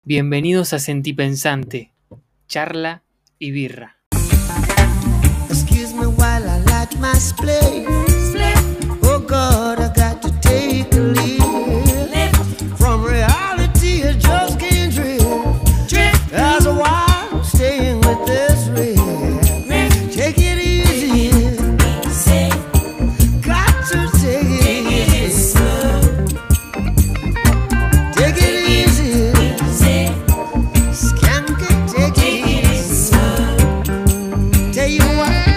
Bienvenidos a Sentipensante, charla y birra. Excuse me while I light my spliff. Oh God, I got to take a leave. From reality, I just can't drift. As a while, staying with this riff. Take it easy. Got to take it easy. Take it easy. Skank it, take it easy. Tell you what.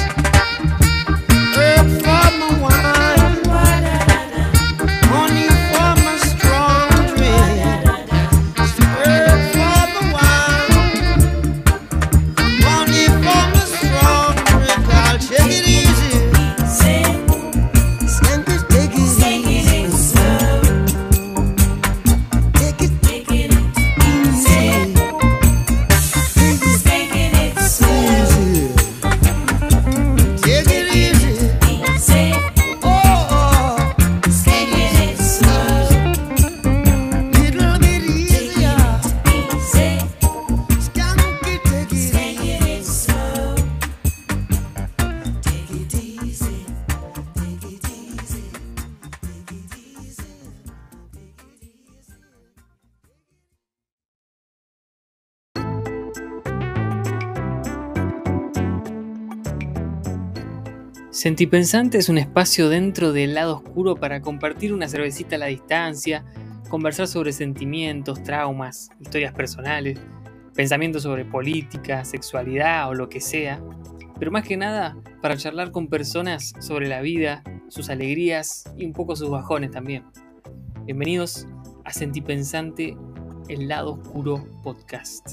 Sentipensante es un espacio dentro del lado oscuro para compartir una cervecita a la distancia, conversar sobre sentimientos, traumas, historias personales, pensamientos sobre política, sexualidad o lo que sea, pero más que nada para charlar con personas sobre la vida, sus alegrías y un poco sus bajones también. Bienvenidos a Sentipensante, el lado oscuro podcast.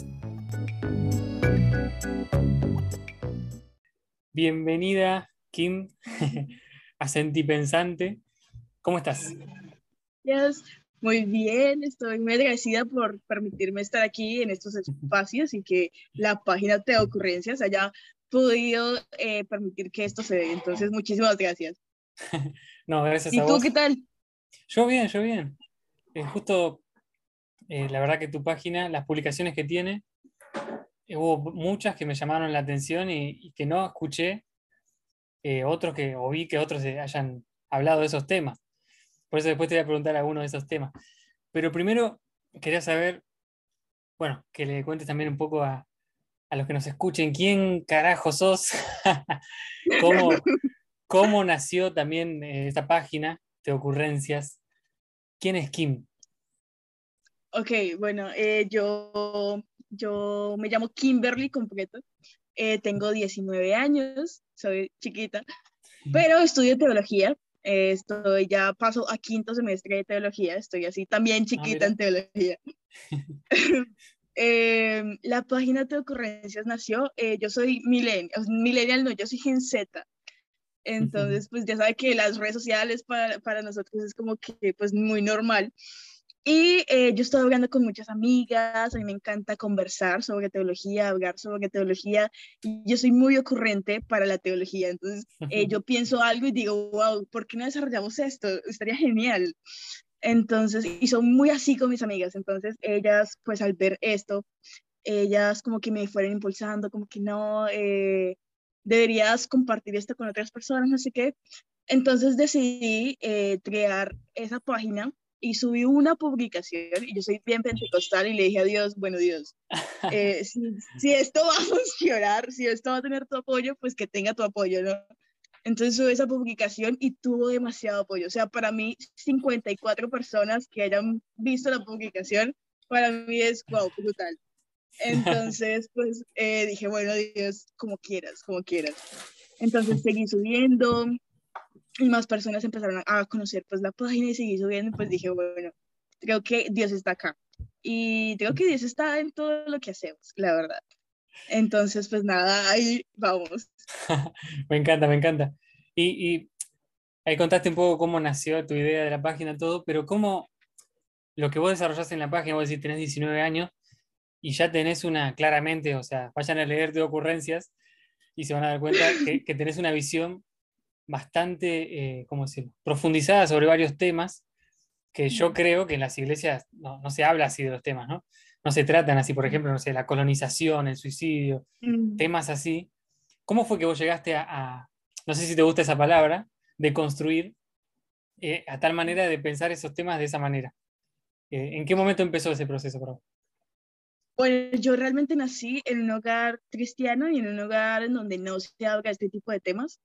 Bienvenida, Kim, a Sentipensante. ¿Cómo estás? Yes. Muy bien, estoy muy agradecida por permitirme estar aquí en estos espacios y que la página de ocurrencias haya podido permitir que esto se dé. Entonces, muchísimas gracias. No, gracias a vos. ¿Y tú qué tal? Yo bien. Justo, la verdad que tu página, las publicaciones que tiene, hubo muchas que me llamaron la atención y que no escuché. Otros que, o vi que otros hayan hablado de esos temas. Por eso después te voy a preguntar algunos de esos temas. Pero primero quería saber, bueno, que le cuentes también un poco a los que nos escuchen, ¿quién carajo sos? ¿Cómo nació también esta página de ocurrencias? ¿Quién es Kim? Ok, bueno, yo me llamo Kimberly completo. Tengo 19 años, soy chiquita, pero estudio teología. Ya paso a quinto semestre de teología, estoy así también chiquita en teología. La página de ocurrencias nació, yo soy millennial no, yo soy Gen Z. Entonces, pues ya sabe que las redes sociales para nosotros es como que pues muy normal. Y yo estoy hablando con muchas amigas, a mí me encanta conversar sobre teología, hablar sobre teología, y yo soy muy ocurrente para la teología, entonces yo pienso algo y digo, wow, ¿por qué no desarrollamos esto? Estaría genial. Entonces, y son muy así con mis amigas, entonces ellas, pues al ver esto, ellas como que me fueron impulsando, como que no, deberías compartir esto con otras personas, no sé qué. Entonces decidí crear esa página y subí una publicación y yo soy bien pentecostal y le dije a Dios, bueno Dios, si esto va a funcionar, si esto va a tener tu apoyo, pues que tenga tu apoyo, ¿no? Entonces subí esa publicación y tuvo demasiado apoyo. O sea, para mí 54 personas que hayan visto la publicación, para mí es wow, brutal. Entonces, pues dije, bueno Dios, como quieras, como quieras. Entonces seguí subiendo. Y más personas empezaron a conocer pues la página y seguí subiendo, pues dije, bueno, creo que Dios está acá. Y creo que Dios está en todo lo que hacemos, la verdad. Entonces, pues nada, ahí vamos. Me encanta. Y ahí contaste un poco cómo nació tu idea de la página, todo, pero cómo lo que vos desarrollaste en la página, vos decís, tenés 19 años y ya tenés claramente, o sea, vayan a leer de ocurrencias y se van a dar cuenta que tenés una visión bastante, ¿cómo decirlo?, profundizada sobre varios temas que yo creo que en las iglesias no se habla así de los temas, ¿no? no se tratan así, por ejemplo, no sé, la colonización, el suicidio, Mm. temas así. ¿Cómo fue que vos llegaste no sé si te gusta esa palabra, de construir a tal manera de pensar esos temas de esa manera? ¿En qué momento empezó ese proceso para vos? Bueno, yo realmente nací en un hogar cristiano y en un hogar en donde no se habla este tipo de temas.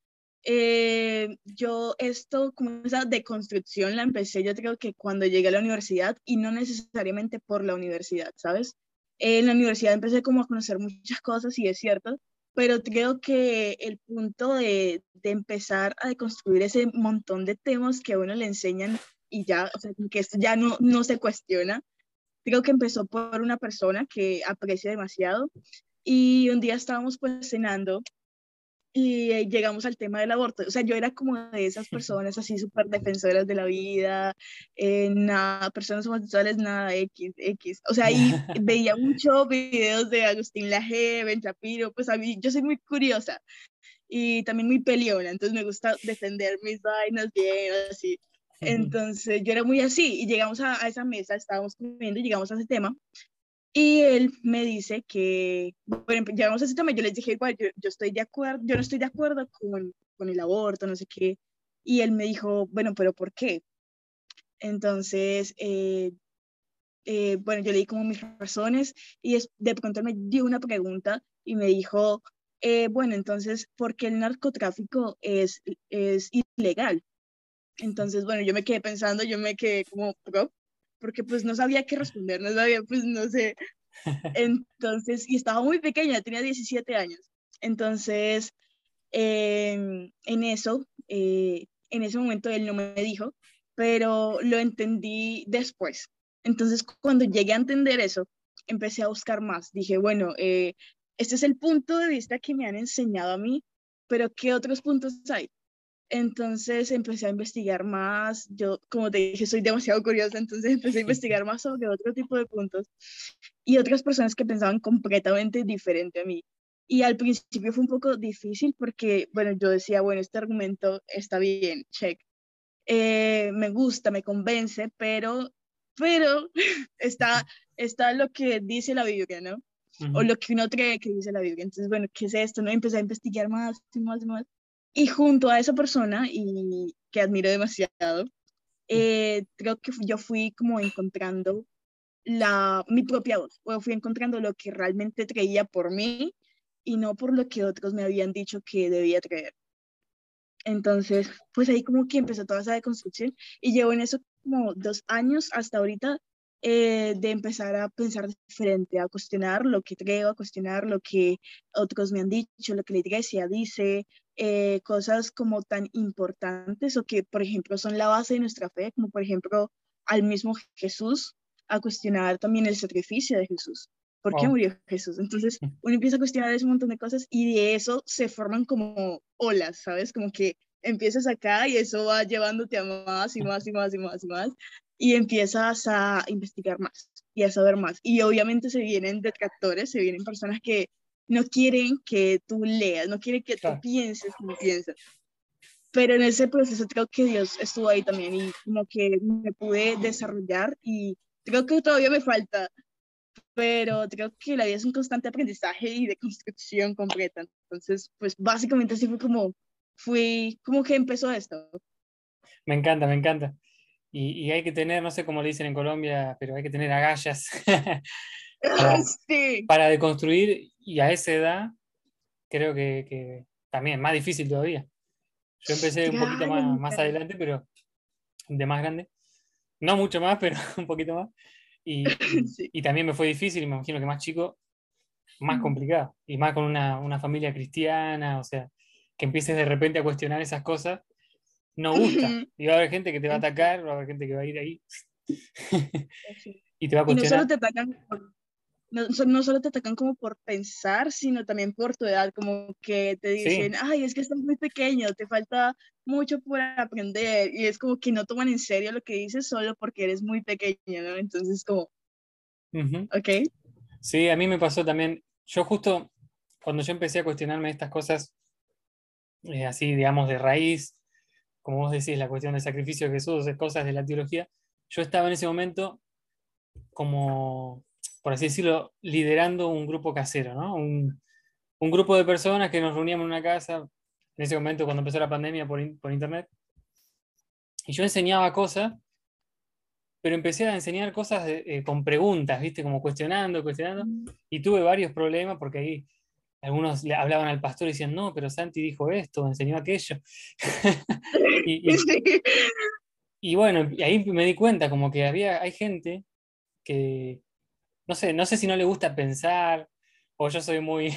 Yo esto, como esa deconstrucción, la empecé yo creo que cuando llegué a la universidad y no necesariamente por la universidad, ¿sabes? En la universidad empecé como a conocer muchas cosas y es cierto, pero creo que el punto de empezar a deconstruir ese montón de temas que a uno le enseñan y ya, o sea, que esto ya no se cuestiona. Creo que empezó por una persona que aprecio demasiado y un día estábamos pues cenando y llegamos al tema del aborto. O sea, yo era como de esas personas así súper defensoras de la vida, nada, personas homosexuales, nada, X, X. O sea, y veía muchos videos de Agustín Laje, Ben Shapiro, pues a mí, yo soy muy curiosa y también muy peleona, entonces me gusta defender mis vainas bien, así. Entonces yo era muy así y llegamos a esa mesa, estábamos comiendo y llegamos a ese tema y él me dice que, bueno, llegamos a ese tema y yo les dije, igual, yo estoy de acuerdo, yo no estoy de acuerdo con el aborto, no sé qué. Y él me dijo, bueno, pero ¿por qué? Entonces, bueno, yo le di como mis razones y de pronto él me dio una pregunta y me dijo, bueno, entonces, ¿por qué el narcotráfico es ilegal? Entonces, bueno, yo me quedé pensando, yo me quedé como, "Bro", porque pues no sabía qué responder, no sabía, pues no sé. Entonces, y estaba muy pequeña, tenía 17 años. Entonces, en ese momento él no me dijo, pero lo entendí después. Entonces, cuando llegué a entender eso, empecé a buscar más. Dije, bueno, este es el punto de vista que me han enseñado a mí, pero ¿qué otros puntos hay? Entonces empecé a investigar más. Yo, como te dije, soy demasiado curiosa, entonces empecé a investigar más sobre otro tipo de puntos y otras personas que pensaban completamente diferente a mí. Y al principio fue un poco difícil porque, bueno, yo decía, bueno, este argumento está bien, check. Me gusta, me convence, pero está, está lo que dice la Biblia, ¿no? O Ujú. lo que uno cree que dice la Biblia. Entonces, bueno, ¿qué es esto? ¿No? Empecé a investigar más y más y más. Y junto a esa persona, y que admiro demasiado, creo que yo fui como encontrando mi propia voz, o fui encontrando lo que realmente creía por mí y no por lo que otros me habían dicho que debía creer. Entonces, pues ahí como que empezó toda esa deconstrucción y llevo en eso como 2 años hasta ahorita de empezar a pensar diferente, a cuestionar lo que creo, a cuestionar lo que otros me han dicho, lo que la iglesia dice, cosas como tan importantes o que, por ejemplo, son la base de nuestra fe, como por ejemplo al mismo Jesús, a cuestionar también el sacrificio de Jesús. ¿Por qué Wow. murió Jesús? Entonces, uno empieza a cuestionar ese montón de cosas y de eso se forman como olas, ¿sabes? Como que empiezas acá y eso va llevándote a más y más y más y más y más y empiezas a investigar más y a saber más. Y obviamente se vienen detractores, se vienen personas que no quieren que tú leas, no quieren que tú Claro. pienses como piensas. Pero en ese proceso creo que Dios estuvo ahí también y como que me pude desarrollar y creo que todavía me falta, pero creo que la vida es un constante aprendizaje y de construcción completa. Entonces, pues básicamente así fui como que empezó esto. Me encanta, me encanta. Y hay que tener, no sé cómo le dicen en Colombia, pero hay que tener agallas para, Sí, para deconstruir y a esa edad creo que también más difícil todavía. Yo empecé un poquito claro, más adelante, pero de más grande. No mucho más, pero un poquito más. sí. Y también me fue difícil, y me imagino que más chico, más complicado. Y más con una familia cristiana, o sea, que empieces de repente a cuestionar esas cosas, no gusta. Y va a haber gente que te va a atacar, va a haber gente que va a ir ahí y te va a Y no solo cuestionar. te atacan no solo te atacan como por pensar, sino también por tu edad, como que te dicen, Sí. ay, es que estás muy pequeño, te falta mucho por aprender, y es como que no toman en serio lo que dices solo porque eres muy pequeño, ¿no? Entonces, como, Ujú. ok. Sí, a mí me pasó también. Yo justo cuando yo empecé a cuestionarme estas cosas, así, digamos, de raíz, como vos decís, la cuestión del sacrificio de Jesús, cosas de la teología, yo estaba en ese momento como por así decirlo, liderando un grupo casero, ¿no? Un grupo de personas que nos reuníamos en una casa, en ese momento cuando empezó la pandemia por internet, y yo enseñaba cosas, pero empecé a enseñar cosas con preguntas, ¿viste? Como cuestionando, cuestionando, y tuve varios problemas porque ahí algunos le hablaban al pastor y decían, no, pero Santi dijo esto, enseñó aquello. y, y, Sí. y bueno, y ahí me di cuenta como que hay gente que, no sé si no le gusta pensar, o yo soy muy,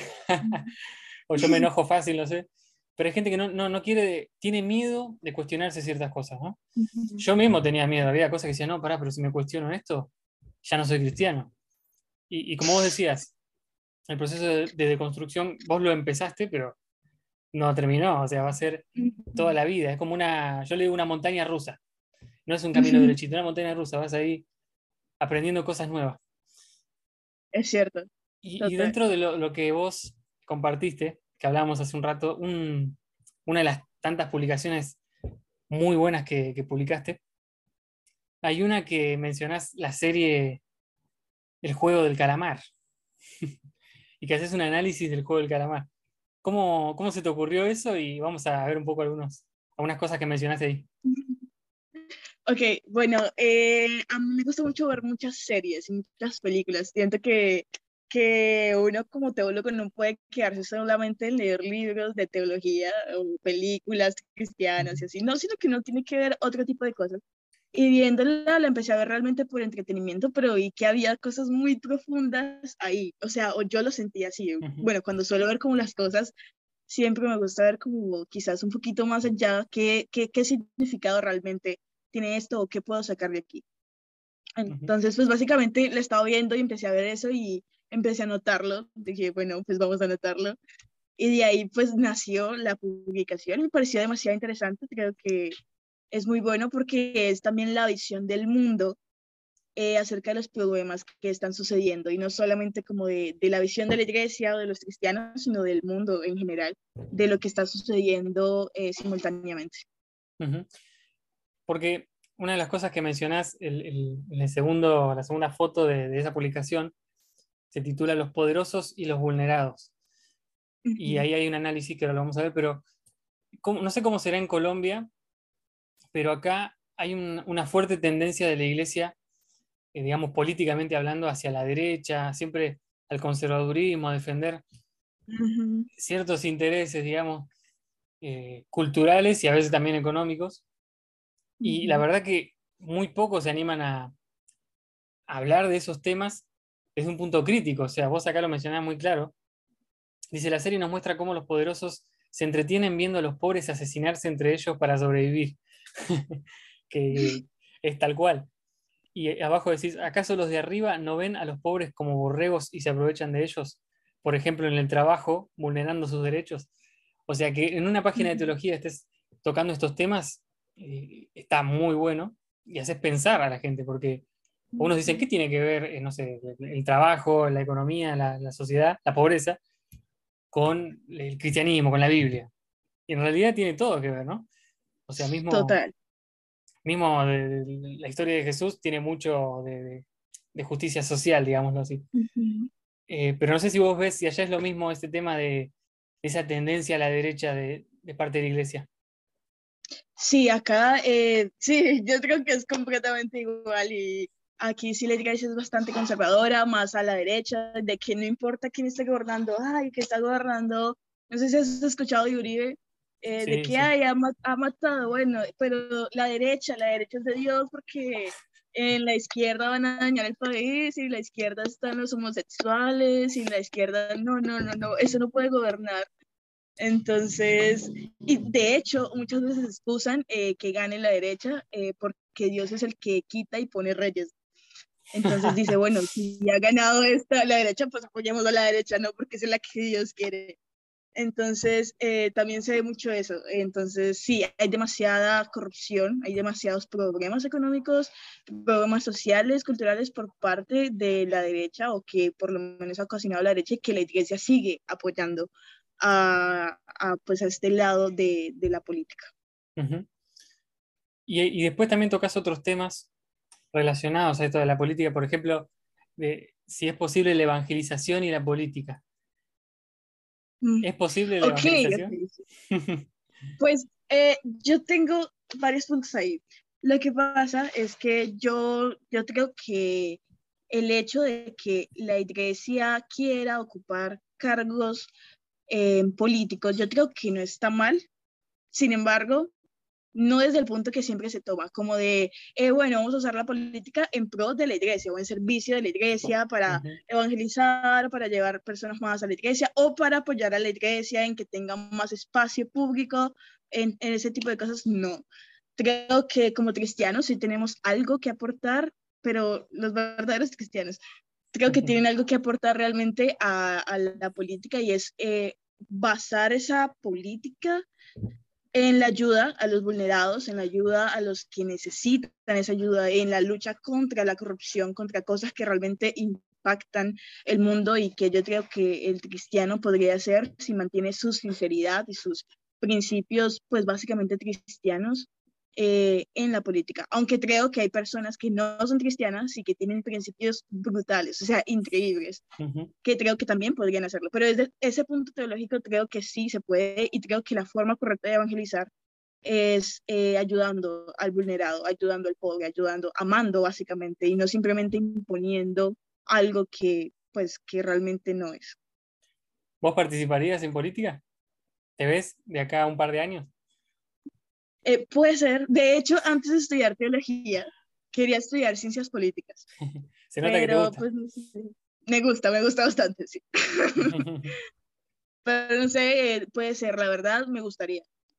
o yo me enojo fácil, no sé, pero hay gente que no quiere, tiene miedo de cuestionarse ciertas cosas, ¿no? Yo mismo tenía miedo, había cosas que decía, no, pará, pero si me cuestiono esto, ya no soy cristiano. Y como vos decías, el proceso de deconstrucción, vos lo empezaste, pero no terminó, o sea, va a ser toda la vida, es como yo le digo una montaña rusa, no es un camino derechito, una montaña rusa, vas ahí aprendiendo cosas nuevas. Es cierto, Y total. dentro de lo que vos compartiste, que hablábamos hace un rato, una de las tantas publicaciones muy buenas que publicaste, hay una que mencionás la serie El juego del calamar y que haces un análisis del juego del calamar. ¿Cómo se te ocurrió eso? Y vamos a ver un poco algunas cosas que mencionaste ahí. Ok, bueno, a mí me gusta mucho ver muchas series y muchas películas. Siento que uno como teólogo no puede quedarse solamente en leer libros de teología o películas cristianas y así, no, sino que uno tiene que ver otro tipo de cosas. Y viéndola, la empecé a ver realmente por entretenimiento, pero vi que había cosas muy profundas ahí. O sea, o yo lo sentía así. Ujú, Bueno, cuando suelo ver como las cosas, siempre me gusta ver como quizás un poquito más allá, qué significado realmente tiene esto o qué puedo sacar de aquí. ujú, Entonces, pues básicamente la estaba viendo y empecé a ver eso y empecé a anotarlo. Dije, bueno, pues vamos a anotarlo. Y de ahí pues nació la publicación. Me pareció demasiado interesante. Creo que es muy bueno porque es también la visión del mundo acerca de los problemas que están sucediendo y no solamente como de la visión de la iglesia o de los cristianos, sino del mundo en general, de lo que está sucediendo simultáneamente. ujú. Porque una de las cosas que mencionás en la segunda foto de esa publicación se titula Los poderosos y los vulnerados. Y Ujú, ahí hay un análisis que ahora lo vamos a ver, pero no sé cómo será en Colombia, pero acá hay una fuerte tendencia de la iglesia, digamos, políticamente hablando, hacia la derecha, siempre al conservadurismo, a defender ujú, ciertos intereses, digamos, culturales y a veces también económicos. Y la ujú, verdad que muy pocos se animan a hablar de esos temas desde un punto crítico. O sea, vos acá lo mencionás muy claro. Dice, la serie nos muestra cómo los poderosos se entretienen viendo a los pobres asesinarse entre ellos para sobrevivir. Que es tal cual. Y abajo decís, ¿acaso los de arriba no ven a los pobres como borregos y se aprovechan de ellos? Por ejemplo, en el trabajo, vulnerando sus derechos. O sea, que en una página de ujú, teología estés tocando estos temas, está muy bueno y haces pensar a la gente, porque unos dicen, ¿qué ujú. tiene que ver, no sé, el trabajo, la economía, la sociedad, la pobreza, con el cristianismo, con la Biblia? Y en realidad tiene todo que ver, ¿no? O sea, Total. mismo la historia de Jesús tiene mucho de justicia social, digámoslo así. Ujú. Pero no sé si vos ves si allá es lo mismo este tema de esa tendencia a la derecha de parte de la iglesia. Sí, acá, sí, yo creo que es completamente igual y aquí sí la iglesia es bastante conservadora, más a la derecha, de que no importa quién esté gobernando, ay, que está gobernando, no sé si has escuchado de Uribe, de Sí, que sí. ay, ha matado, bueno, pero la derecha es de Dios porque en la izquierda van a dañar el país y en la izquierda están los homosexuales y en la izquierda, no, eso no puede gobernar. Entonces, y de hecho, muchas veces excusan que gane la derecha porque Dios es el que quita y pone reyes. Entonces dice, bueno, si ha ganado la derecha, pues apoyemos a la derecha, no porque es la que Dios quiere. Entonces, también se ve mucho eso. Entonces, sí, hay demasiada corrupción, hay demasiados problemas económicos, problemas sociales, culturales por parte de la derecha, o que por lo menos ha ocasionado la derecha y que la iglesia sigue apoyando pues a este lado de la política. Ujú. Y después también tocas otros temas relacionados a esto de la política, por ejemplo, si es posible la evangelización y la política. Mm, ¿Es posible la ok, evangelización? ok. Pues yo tengo varios puntos ahí. Lo que pasa es que yo creo que el hecho de que la iglesia quiera ocupar cargos políticos, yo creo que no está mal. Sin embargo, no desde el punto que siempre se toma, como de, bueno, vamos a usar la política en pro de la iglesia o en servicio de la iglesia para Ujú, evangelizar, para llevar personas más a la iglesia o para apoyar a la iglesia en que tenga más espacio público, en ese tipo de cosas, no. Creo que como cristianos sí tenemos algo que aportar, pero los verdaderos cristianos creo que ujú, tienen algo que aportar realmente a la política y es basar esa política en la ayuda a los vulnerados, en la ayuda a los que necesitan esa ayuda, en la lucha contra la corrupción, contra cosas que realmente impactan el mundo y que yo creo que el cristiano podría hacer si mantiene su sinceridad y sus principios, pues básicamente cristianos en la política. Aunque creo que hay personas que no son cristianas y que tienen principios brutales, o sea, increíbles ujú. que creo que también podrían hacerlo. Pero desde ese punto teológico creo que sí se puede y creo que la forma correcta de evangelizar es ayudando al vulnerado, ayudando al pobre, ayudando, amando básicamente y no simplemente imponiendo algo que pues que realmente no es. ¿Vos participarías en política? ¿Te ves de acá a un par de años? Puede ser, de hecho, antes de estudiar teología, quería estudiar ciencias políticas, Se nota que te pero gusta. pues no sé, me gusta bastante, sí. Pero no sé, puede ser, la verdad, me gustaría.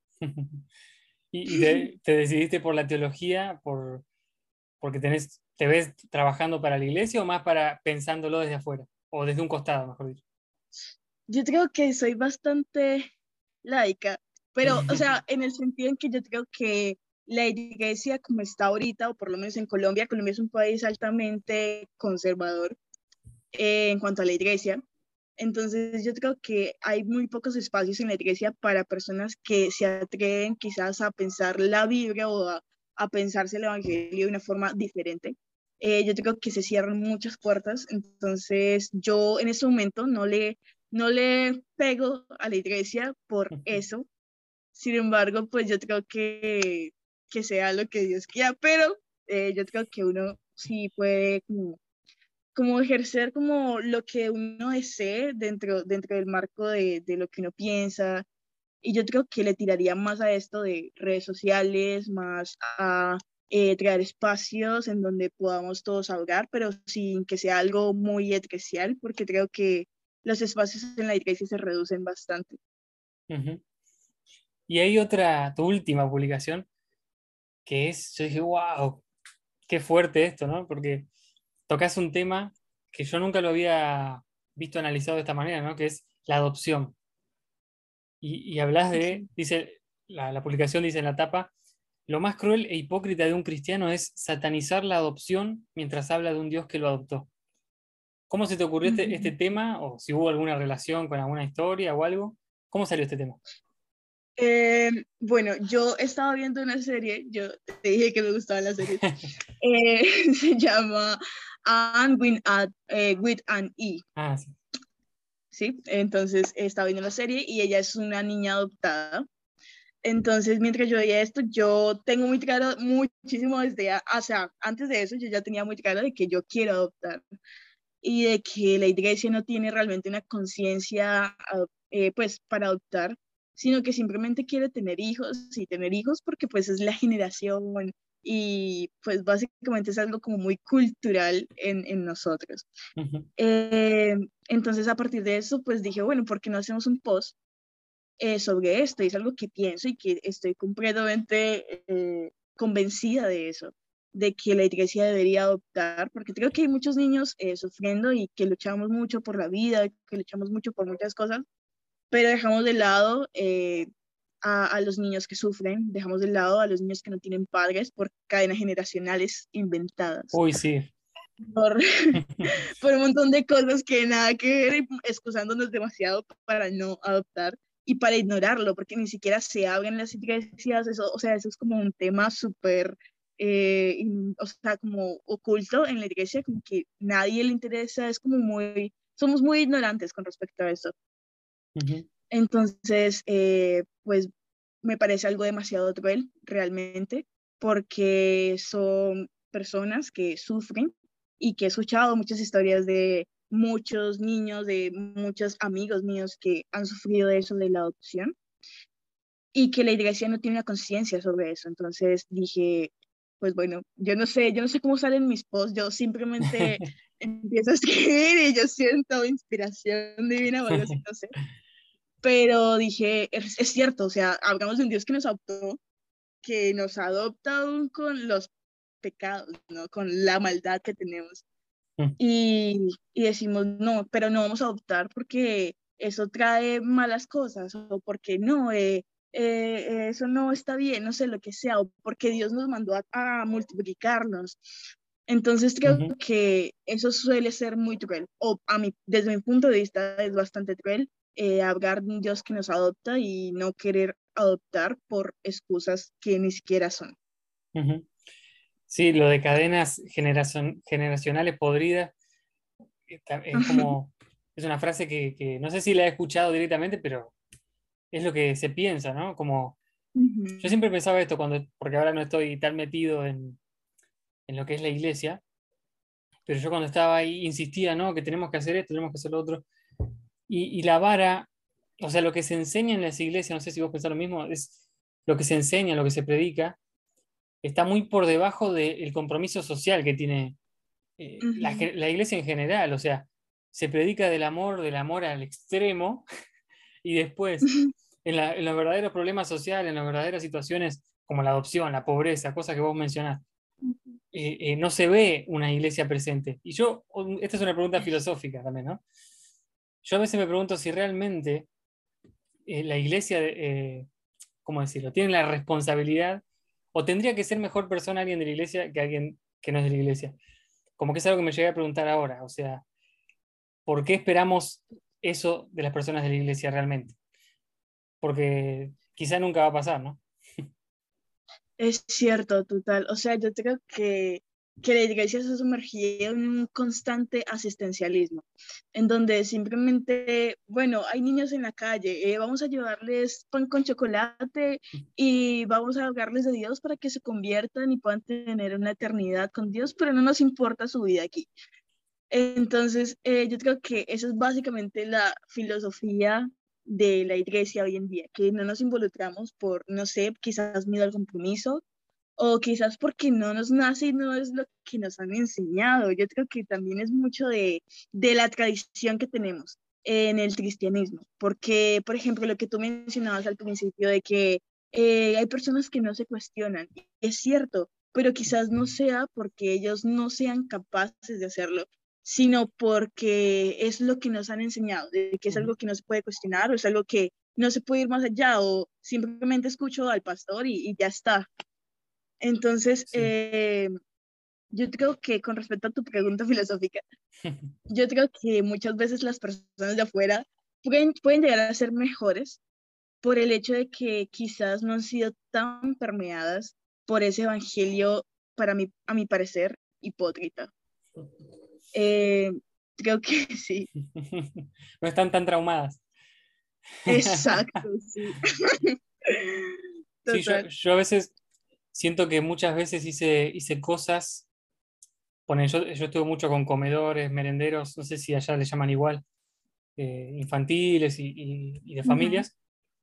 ¿Y te decidiste por la teología, porque te ves trabajando para la iglesia o más para pensándolo desde afuera? O desde un costado, mejor dicho. Yo creo que soy bastante laica, pero, o sea, en el sentido en que yo creo que la iglesia como está ahorita, o por lo menos en Colombia, Colombia es un país altamente conservador en cuanto a la iglesia. Entonces yo creo que hay muy pocos espacios en la iglesia para personas que se atreven quizás a pensar la Biblia o a pensarse el Evangelio de una forma diferente. Yo creo que se cierran muchas puertas, entonces yo en ese momento no le pego a la iglesia por eso. Sin embargo, pues yo creo que sea lo que Dios quiera, pero yo creo que uno sí puede como ejercer como lo que uno desee dentro del marco de lo que uno piensa. Y yo creo que le tiraría más a esto de redes sociales, más a crear espacios en donde podamos todos hablar, pero sin que sea algo muy especial, porque creo que los espacios en la iglesia se reducen bastante. Ujú. Y hay otra, tu última publicación, que es, yo dije, wow, qué fuerte esto, ¿no? Porque tocas un tema que yo nunca lo había visto analizado de esta manera, ¿no? Que es la adopción. Y hablas de, Sí. dice, la publicación dice en la tapa, lo más cruel e hipócrita de un cristiano es satanizar la adopción mientras habla de un Dios que lo adoptó. ¿Cómo se te ocurrió este tema? O si hubo alguna relación con alguna historia o algo. ¿Cómo salió este tema? Bueno, yo estaba viendo una serie, yo te dije que me gustaban las series, se llama Anne with an E, Ah, sí. ¿sí? Entonces estaba viendo la serie y ella es una niña adoptada. Entonces, mientras yo veía esto, yo tengo muy claro, muchísimo o sea, antes de eso, yo ya tenía muy claro de que yo quiero adoptar y de que la iglesia no tiene realmente una conciencia, pues, para adoptar, sino que simplemente quiere tener hijos y tener hijos porque, pues, es la generación y, pues, básicamente es algo como muy cultural en nosotros. Ujú. Eh, entonces, a partir de eso, pues dije, bueno, ¿por qué no hacemos un post sobre esto? Y es algo que pienso y que estoy completamente convencida de eso, de que la iglesia debería adoptar, porque creo que hay muchos niños sufriendo y que luchamos mucho por la vida, que luchamos mucho por muchas cosas, pero dejamos de lado a los niños que sufren, dejamos de lado a los niños que no tienen padres por cadenas generacionales inventadas, Uy, sí. por, por un montón de cosas que nada que ver, excusándonos demasiado para no adoptar y para ignorarlo, porque ni siquiera se abren las iglesias, eso, o sea, eso es como un tema súper o sea, como oculto en la iglesia, como que nadie le interesa, es como somos muy ignorantes con respecto a eso. Ujú. Entonces, pues me parece algo demasiado cruel realmente, porque son personas que sufren y que he escuchado muchas historias de muchos niños, de muchos amigos míos que han sufrido de eso de la adopción y que la iglesia no tiene una conciencia sobre eso. Entonces dije, pues bueno, yo no sé cómo salen mis posts, yo simplemente empiezo a escribir y yo siento inspiración divina o algo así, no sé. Pero dije, es cierto, o sea, hablamos de un Dios que nos adoptó, que nos adopta aún con los pecados, ¿no? Con la maldad que tenemos. Y decimos, no, pero no vamos a adoptar porque eso trae malas cosas, o porque no, eso no está bien, no sé lo que sea, o porque Dios nos mandó a multiplicarnos. Entonces creo Ujú. que eso suele ser muy cruel, o desde mi punto de vista es bastante cruel, hablar de un Dios que nos adopta y no querer adoptar por excusas que ni siquiera son. Ujú. Sí, lo de cadenas generacionales podridas es como, es una frase que no sé si la he escuchado directamente, pero es lo que se piensa, ¿no? Como, yo Ujú, siempre pensaba esto porque ahora no estoy tan metido en lo que es la iglesia, pero yo cuando estaba ahí insistía, ¿no? Que tenemos que hacer esto, tenemos que hacer lo otro. Y la vara, o sea, lo que se enseña en las iglesias, no sé si vos pensás lo mismo, es lo que se enseña, lo que se predica, está muy por debajo del compromiso social que tiene ujú. la iglesia en general. O sea, se predica del amor al extremo, y después, en los verdaderos problemas sociales, en las verdaderas situaciones como la adopción, la pobreza, cosas que vos mencionás, no se ve una iglesia presente. Y esta es una pregunta filosófica también, ¿no? Yo a veces me pregunto si realmente la iglesia, ¿cómo decirlo?, tiene la responsabilidad, o tendría que ser mejor persona alguien de la iglesia que alguien que no es de la iglesia. Como que es algo que me llegué a preguntar ahora, o sea, ¿por qué esperamos eso de las personas de la iglesia realmente? Porque quizá nunca va a pasar, ¿no? Es cierto, total. O sea, yo creo que la iglesia se ha sumergido en un constante asistencialismo, en donde simplemente, bueno, hay niños en la calle, vamos a llevarles pan con chocolate y vamos a hablarles de Dios para que se conviertan y puedan tener una eternidad con Dios, pero no nos importa su vida aquí. Entonces, yo creo que eso es básicamente la filosofía de la iglesia hoy en día, que no nos involucramos por, no sé, quizás miedo al compromiso o quizás porque no nos nace y no es lo que nos han enseñado. Yo creo que también es mucho de la tradición que tenemos en el cristianismo, porque, por ejemplo, lo que tú mencionabas al principio de que hay personas que no se cuestionan, y es cierto, pero quizás no sea porque ellos no sean capaces de hacerlo, sino porque es lo que nos han enseñado, de que es Ujú. algo que no se puede cuestionar o es algo que no se puede ir más allá o simplemente escucho al pastor y ya está. Entonces, Sí. yo creo que con respecto a tu pregunta filosófica, yo creo que muchas veces las personas de afuera pueden llegar a ser mejores por el hecho de que quizás no han sido tan permeadas por ese evangelio, para mí, a mi parecer, hipócrita. Eh, Creo que sí, No están tan traumadas. exacto, sí. Sí, Total. yo a veces siento que muchas veces hice cosas. Yo estuve mucho con comedores, merenderos, no sé si allá le llaman igual, infantiles y de Ujú, familias.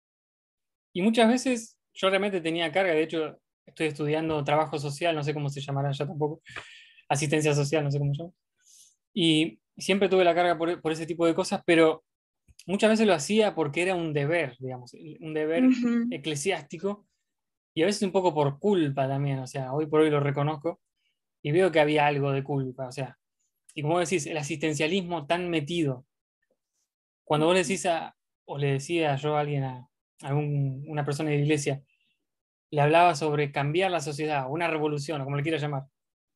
Y muchas veces yo realmente tenía carga. De hecho, estoy estudiando trabajo social, no sé cómo se llamará ya tampoco, asistencia social, no sé cómo se llama. Y siempre tuve la carga por ese tipo de cosas, pero muchas veces lo hacía porque era un deber, digamos, un deber ujú, eclesiástico, y a veces un poco por culpa también. O sea, hoy por hoy lo reconozco y veo que había algo de culpa. O sea, y como decís, el asistencialismo tan metido. Cuando vos le decís o le decía yo a alguien, a una persona de la iglesia, le hablaba sobre cambiar la sociedad, una revolución, o como le quiera llamar,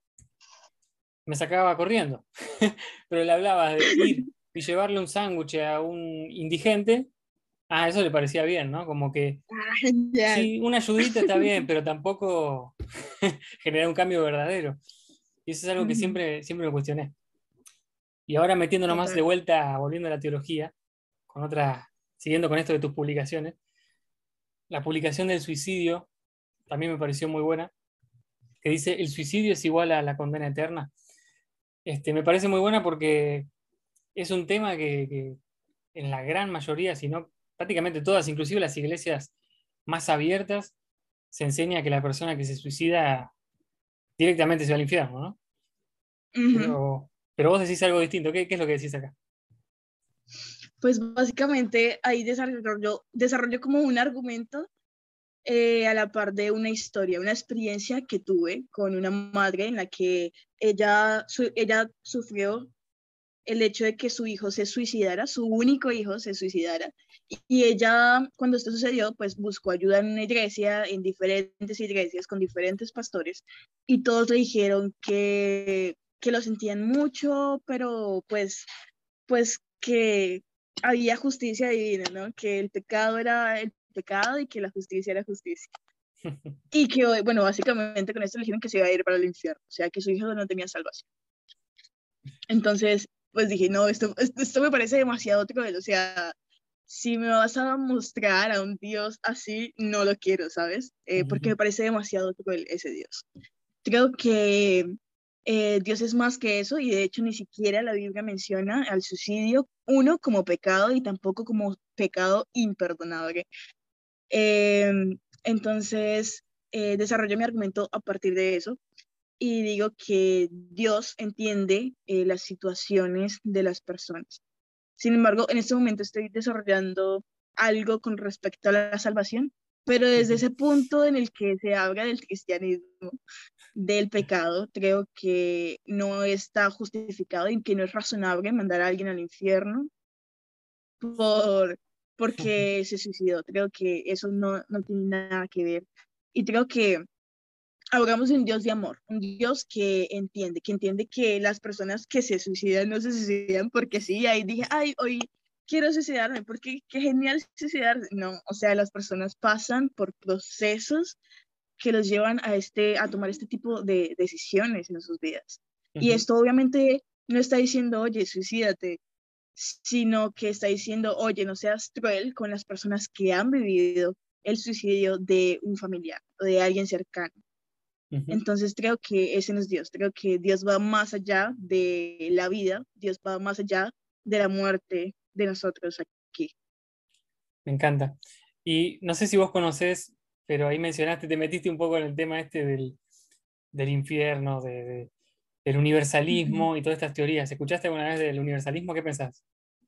me sacaba corriendo. Pero le hablaba de ir y llevarle un sándwich a un indigente, Ah, eso le parecía bien, ¿no? Como que Ah, ya, sí, una ayudita está bien, pero tampoco generar un cambio verdadero. Y eso es algo que ujú, siempre me cuestioné. Y ahora metiéndonos más de total. vuelta, volviendo a la teología, siguiendo con esto de tus publicaciones, la publicación del suicidio también me pareció muy buena, que dice, el suicidio es igual a la condena eterna. Me parece muy buena porque es un tema que en la gran mayoría, si no prácticamente todas, inclusive las iglesias más abiertas, se enseña que la persona que se suicida directamente se va al infierno, ¿no? Ujú. Pero vos decís algo distinto. ¿Qué es lo que decís acá? Pues básicamente ahí desarrollo como un argumento a la par de una historia, una experiencia que tuve con una madre en la que ella sufrió el hecho de que su hijo se suicidara, su único hijo se suicidara. Y ella, cuando esto sucedió, pues buscó ayuda en una iglesia, en diferentes iglesias, con diferentes pastores, y todos le dijeron que lo sentían mucho, pero pues que había justicia divina, ¿no? Que el pecado era el pecado y que la justicia era justicia. Y que, bueno, básicamente con esto le dijeron que se iba a ir para el infierno, o sea, que su hijo no tenía salvación. Entonces, pues dije, no, esto me parece demasiado cruel, o sea, si me vas a mostrar a un Dios así, no lo quiero, ¿sabes? Porque me parece demasiado cruel ese Dios. Creo que Dios es más que eso y de hecho ni siquiera la Biblia menciona al suicidio, uno, como pecado y tampoco como pecado imperdonable. Eh, entonces, desarrollo mi argumento a partir de eso y digo que Dios entiende las situaciones de las personas. Sin embargo, en este momento estoy desarrollando algo con respecto a la salvación, pero desde ese punto en el que se habla del cristianismo, del pecado, creo que no está justificado y que no es razonable mandar a alguien al infierno por, porque se suicidó. Creo que eso no tiene nada que ver. Y creo que hablamos de un Dios de amor, un Dios que entiende que las personas que se suicidan no se suicidan porque sí, ahí dije, ay, hoy quiero suicidarme, porque qué genial suicidarse. No, o sea, las personas pasan por procesos que los llevan a tomar este tipo de decisiones en sus vidas. Y Ujú. esto obviamente no está diciendo, oye, suicídate, sino que está diciendo, oye, no seas cruel con las personas que han vivido el suicidio de un familiar o de alguien cercano. Ujú. Entonces creo que ese no es Dios, creo que Dios va más allá de la vida, Dios va más allá de la muerte de nosotros aquí. Me encanta. Y no sé si vos conocés, pero ahí mencionaste, te metiste un poco en el tema del infierno, del Ujú. universalismo y todas estas teorías. ¿Escuchaste alguna vez del universalismo? ¿Qué pensás?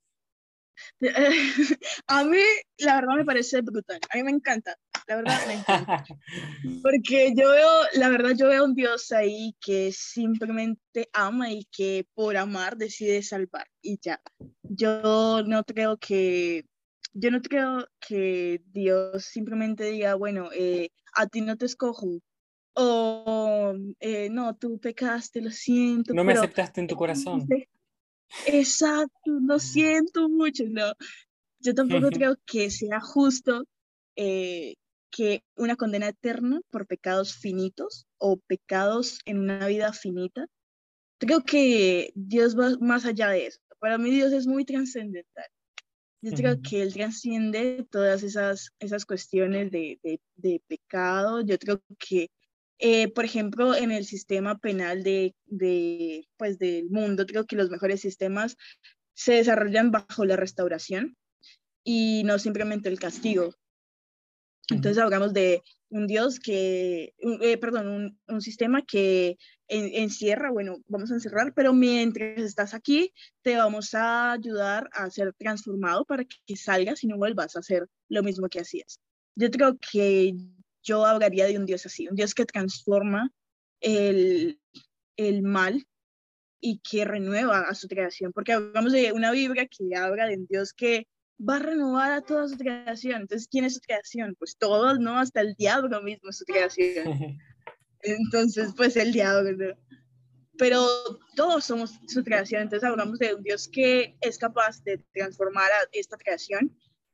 A mí, la verdad, me parece brutal, a mí me encanta, la verdad, me encanta. Porque la verdad, yo veo un Dios ahí que simplemente ama y que por amar decide salvar y ya. Yo no creo que, yo no creo que Dios simplemente diga, bueno, a ti no te escojo o no, tú pecaste, lo siento, No me pero aceptaste en tu corazón. exacto, lo siento mucho, no. Yo tampoco creo que sea justo eh, que una condena eterna por pecados finitos o pecados en una vida finita. Creo que Dios va más allá de eso. Para mí Dios es muy trascendental. Yo creo que Él trasciende todas esas cuestiones de pecado. Yo creo que, por ejemplo, en el sistema penal pues, del mundo, creo que los mejores sistemas se desarrollan bajo la restauración y no simplemente el castigo. Entonces hablamos de un Dios perdón, un sistema que encierra, bueno, vamos a encerrar, pero mientras estás aquí, te vamos a ayudar a ser transformado para que salgas y no vuelvas a hacer lo mismo que hacías. Yo creo que yo hablaría de un Dios así, un Dios que transforma el, el mal y que renueva a su creación, porque hablamos de una Biblia que habla de un Dios que va a renovar a toda su creación. Entonces, ¿quién es su creación? Pues todos, ¿no? Hasta el diablo mismo es su creación. Entonces, pues el diablo, ¿no? Pero todos somos su creación. Entonces, hablamos de un Dios que es capaz de transformar a esta creación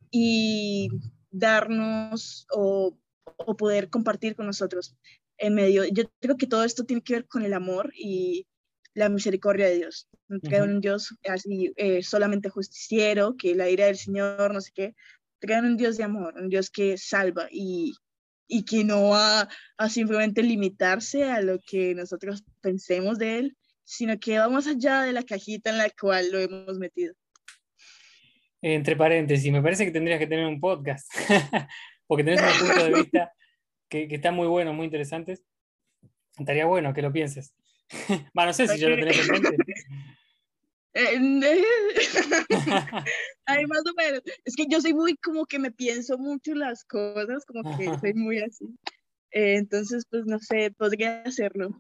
y darnos o poder compartir con nosotros en medio. Yo creo que todo esto tiene que ver con el amor y la misericordia de Dios. No creo en un Dios así solamente justiciero, que la ira del Señor, no sé qué. Creo en un Dios de amor, un Dios que salva y que no va a simplemente limitarse a lo que nosotros pensemos de Él, sino que va más allá de la cajita en la cual lo hemos metido. Entre paréntesis, me parece que tendrías que tener un podcast, porque tenés unos puntos de vista que están muy buenos, muy interesantes. Estaría bueno que lo pienses. No sé si ya lo tenés en mente. Ay, más o menos. Es que yo soy muy como que me pienso mucho las cosas, como que soy muy así. Entonces, pues no sé, podría hacerlo.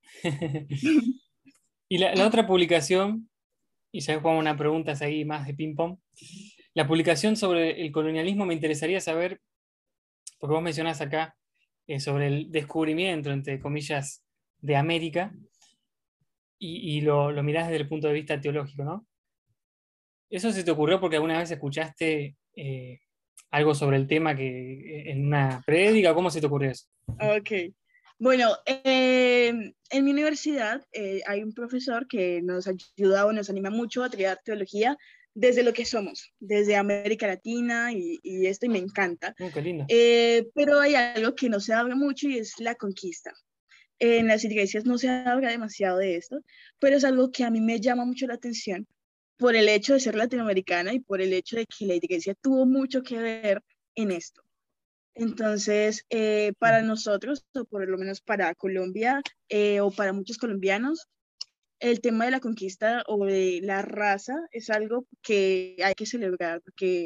Y la otra publicación, y ya jugamos unas preguntas ahí más de ping-pong. La publicación sobre el colonialismo me interesaría saber, porque vos mencionás acá sobre el descubrimiento, entre comillas, de América, y lo mirás desde el punto de vista teológico, ¿no? ¿Eso se te ocurrió porque alguna vez escuchaste algo sobre el tema en una prédica? ¿Cómo se te ocurrió eso? Ok. Bueno, en mi universidad hay un profesor que nos ayuda o nos anima mucho a estudiar teología desde lo que somos, desde América Latina y esto, y me encanta. Qué lindo. Pero hay algo que no se habla mucho y es la conquista. En las iglesias no se habla demasiado de esto, pero es algo que a mí me llama mucho la atención por el hecho de ser latinoamericana y por el hecho de que la iglesia tuvo mucho que ver en esto. Entonces, para nosotros, o por lo menos para Colombia, o para muchos colombianos, el tema de la conquista o de la raza es algo que hay que celebrar,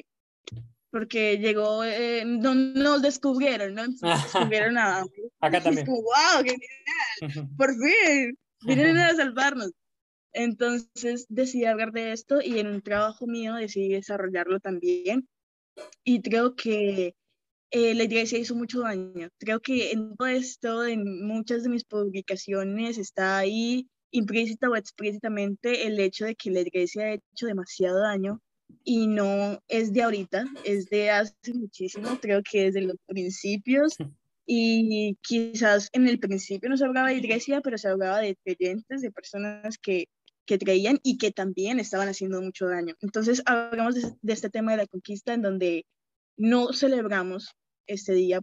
porque llegó, no, nos descubrieron, ¿no? Descubrieron a... Acá también. Es como, wow, qué genial, por fin, vienen a salvarnos. Entonces decidí hablar de esto y en un trabajo mío decidí desarrollarlo también. Y creo que la iglesia hizo mucho daño. Creo que en todo esto, en muchas de mis publicaciones, está ahí implícita o explícitamente el hecho de que la iglesia ha hecho demasiado daño y no es de ahorita, es de hace muchísimo, creo que desde los principios. Y quizás en el principio no se hablaba de iglesia, pero se hablaba de creyentes, de personas que creían y que también estaban haciendo mucho daño. Entonces hablamos de este tema de la conquista en donde no celebramos este día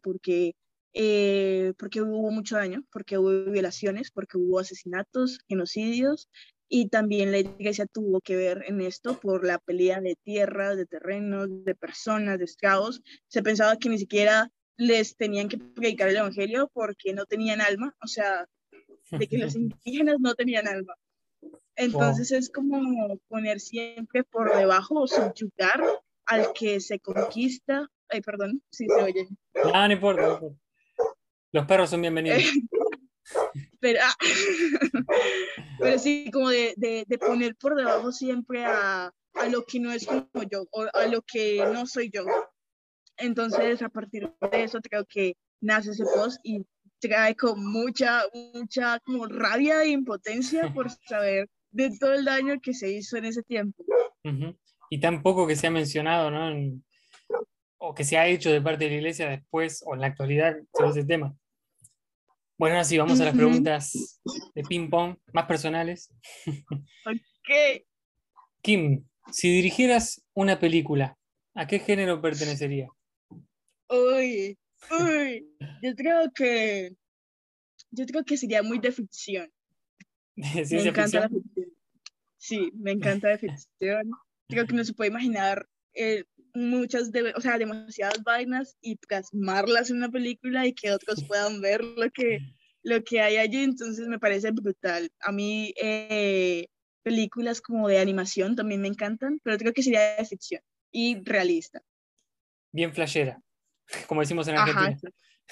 porque hubo mucho daño, porque hubo violaciones, porque hubo asesinatos, genocidios, y también la iglesia tuvo que ver en esto por la pelea de tierras, de terrenos, de personas, de esclavos. Se pensaba que ni siquiera les tenían que predicar el evangelio porque no tenían alma, o sea, de que los indígenas no tenían alma. Entonces es como poner siempre por debajo o subyugar al que se conquista. Ay, perdón, si se oye. No importa, no importa. Los perros son bienvenidos. Pero sí, como de poner por debajo siempre a lo que no es como yo, o a lo que no soy yo. Entonces, a partir de eso, creo que nace ese post y trae con mucha como rabia e impotencia por saber de todo el daño que se hizo en ese tiempo. Y tan poco que se ha mencionado, ¿no? O que se ha hecho de parte de la iglesia después o en la actualidad sobre ese tema. Bueno, ahora sí, vamos a las preguntas de ping-pong, más personales. Ok. Kim, si dirigieras una película, ¿a qué género pertenecería? Uy, yo creo que sería muy de ficción. ¿Ciencia Me encanta ficción? la ficción. Sí, me encanta la ficción. Creo que no se puede imaginar demasiadas vainas y plasmarlas en una película y que otros puedan ver lo que hay allí. Entonces me parece brutal. A mí películas como de animación también me encantan, pero creo que sería de ficción y realista. Bien flashera, como decimos en Ajá. Argentina.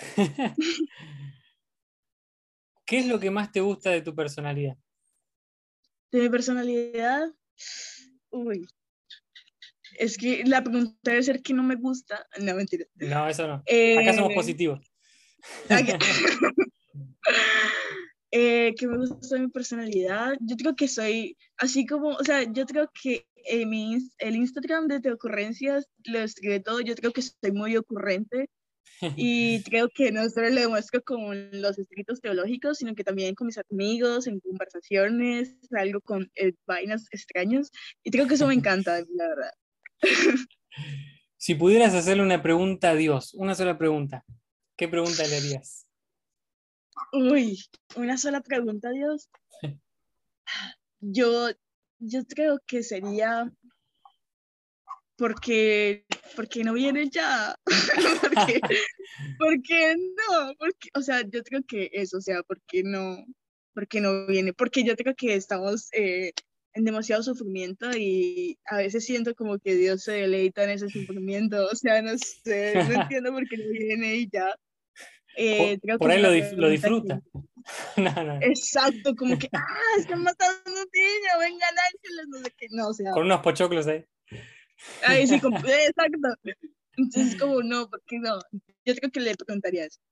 ¿Qué es lo que más te gusta de tu personalidad? De mi personalidad, es que la pregunta debe ser que no me gusta. No, mentira. No, eso no. Acá somos positivos. ¿Qué me gusta de mi personalidad? Yo creo que soy así como, o sea, yo creo que el Instagram de Teocurrencias lo escribe todo. Yo creo que soy muy ocurrente y creo que no solo lo demuestro con los escritos teológicos, sino que también con mis amigos, en conversaciones, algo con vainas extrañas. Y creo que eso me encanta, la verdad. Si pudieras hacerle una pregunta a Dios, una sola pregunta, ¿qué pregunta le harías? Uy, una sola pregunta, Dios. Yo creo que sería, ¿por qué no viene ya? ¿Por qué no? O sea, yo creo que eso, o sea, ¿por qué no viene? Porque yo creo que estamos en demasiado sufrimiento y a veces siento como que Dios se deleita en ese sufrimiento, o sea, no sé, no entiendo por qué no viene y ya. Creo Por que ahí es una lo pregunta disfruta. que- No. Exacto, como que, están matando a un niño, vengan ángeles, no sé qué, no, o sea, Con unos pochoclos ahí. ahí sí, exacto. Entonces, como, no, ¿por qué no? Yo creo que le preguntaría eso.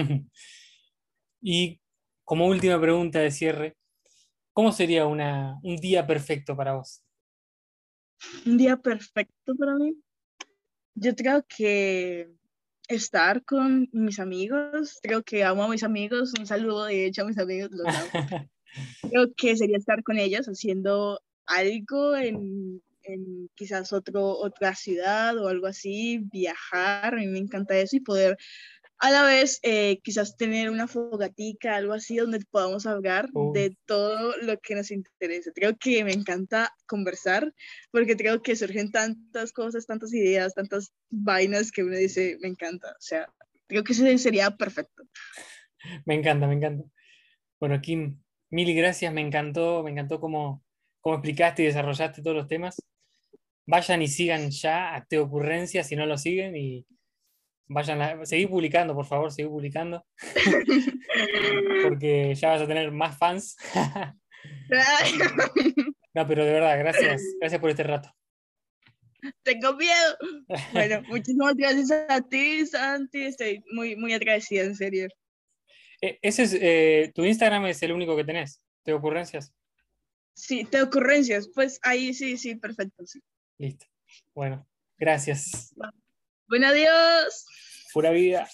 Y como última pregunta de cierre, ¿cómo sería un día perfecto para vos? Un día perfecto para mí. Yo creo que estar con mis amigos, creo que amo a mis amigos, un saludo de hecho a mis amigos, los amo. Creo que sería estar con ellos haciendo algo en quizás otra ciudad o algo así, viajar, a mí me encanta eso y poder a la vez quizás tener una fogatica, algo así donde podamos hablar de todo lo que nos interesa. Creo que me encanta conversar porque creo que surgen tantas cosas, tantas ideas, tantas vainas que uno dice, me encanta. O sea, creo que ese sería perfecto. Me encanta. Bueno, Kim, mil gracias, me encantó cómo explicaste y desarrollaste todos los temas. Vayan y sigan ya a Teocurrencias si no lo siguen y seguí publicando, por favor, seguí publicando. Porque ya vas a tener más fans. No, pero de verdad, gracias por este rato. Tengo miedo. Bueno, muchísimas gracias a ti, Santi. Estoy muy, muy agradecida, en serio. Tu Instagram es el único que tenés, Teocurrencias. Sí, Teocurrencias. Pues ahí sí, perfecto. Sí. Listo. Bueno, gracias. Bueno, adiós. Pura vida.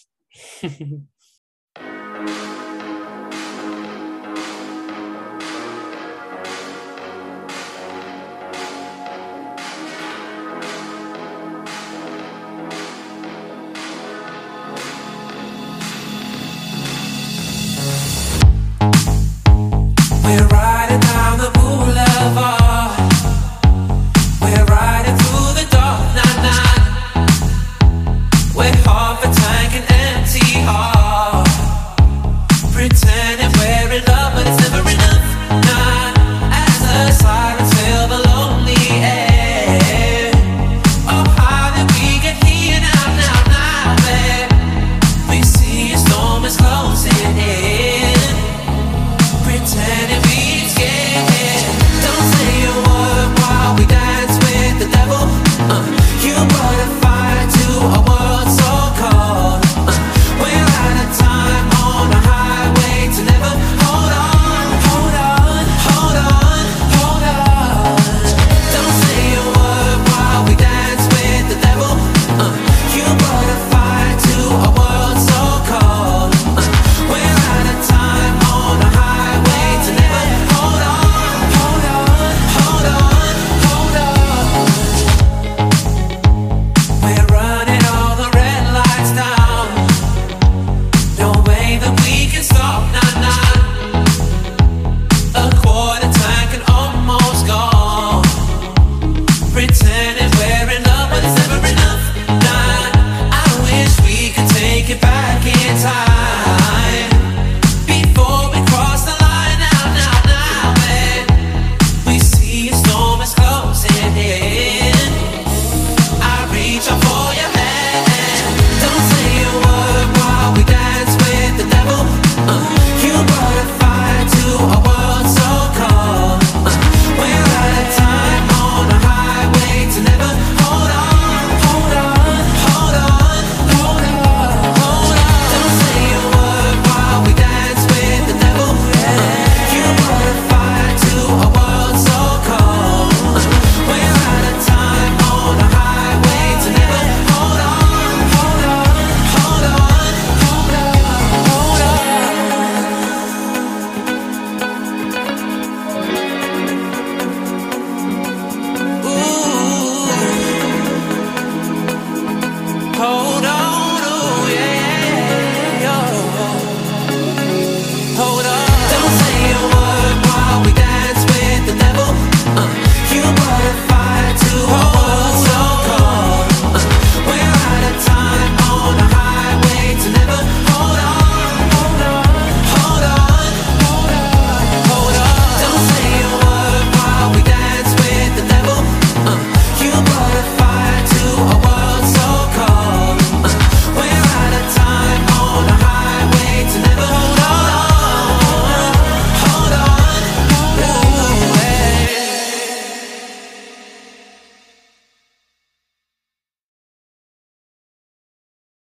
We're riding down the boulevard. We're riding through the dark night. We're half a tank and empty heart. Pretending